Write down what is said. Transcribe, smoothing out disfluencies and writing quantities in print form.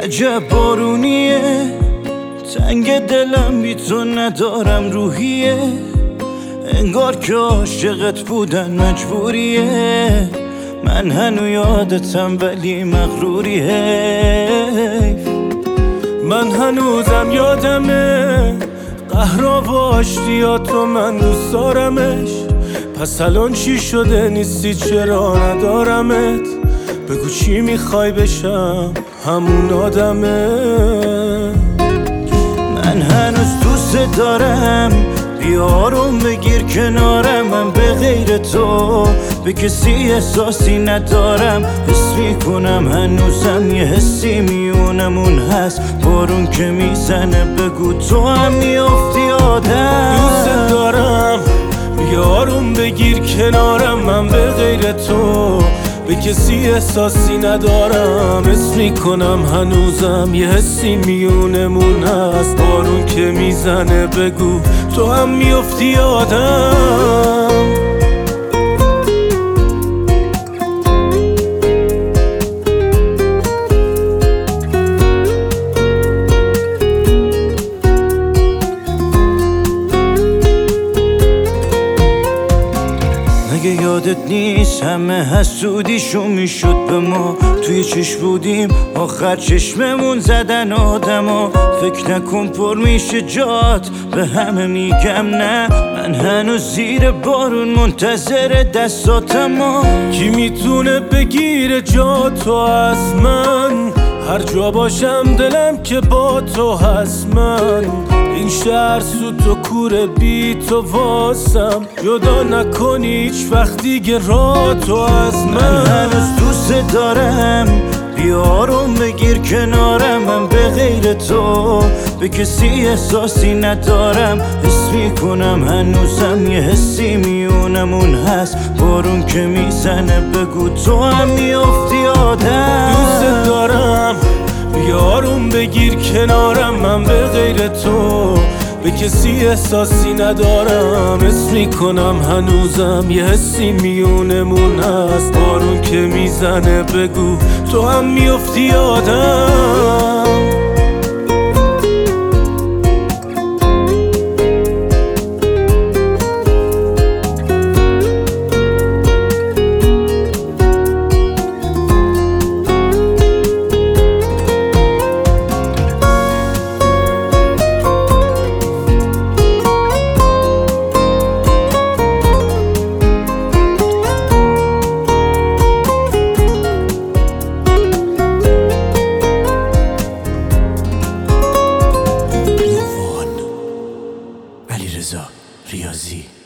عجب بارونیه، تنگ دلم بی تو ندارم روحیه، انگار که عاشقت بودن مجبوریه، من هنو یادتم ولی مغروریه. من هنوزم یادمه قهرا و آشتیات رو، من دوست دارمش، پس الان چی شده نیستی چرا ندارمت؟ بگو چی میخوای بشم همون آدمه. من هنوز دوست دارم، بیارم بگیر کنارم، من به غیر تو به کسی احساسی ندارم، حس میکنم هنوزم یه حسی میونمون هست، بارون که میزنه بگو تو هم میافتی آدم. دوست دارم بیارم بگیر کنارم، من به غیر تو به کسی احساسی ندارم، حس میکنم هنوزم یه حسی میونمون هست، بارون که میزنه بگو تو هم میافتی آدم. مگه یادت نیست همه حسودیشون میشد به ما، توی چشم بودیم آخر چشممون زدن آدما، فکر نکن پر میشه جات به همه میگم نه، من هنوز زیر بارون منتظر دستاتم. کی میتونه بگیره جا تو از من؟ هر جا باشم دلم که با تو هست، من این شهر سوت و کوره بی تو واسم، جدا نکنی هیچ وقت دیگه را تو از من هنوز دوست دارم، بیارم بگیر کنارم، من به غیر تو به کسی احساسی ندارم، حس میکنم هنوزم یه حسی میونمون هست، بارون که میزنه بگو تو هم میافتی آدم. دوست دارم بیارم بگیر کنارم، من به غیر تو به کسی احساسی ندارم، حس میکنم هنوزم یه حسی میونمون هست، بارون که میزنه بگو تو هم میافتی آدم. علیرضا ریاضی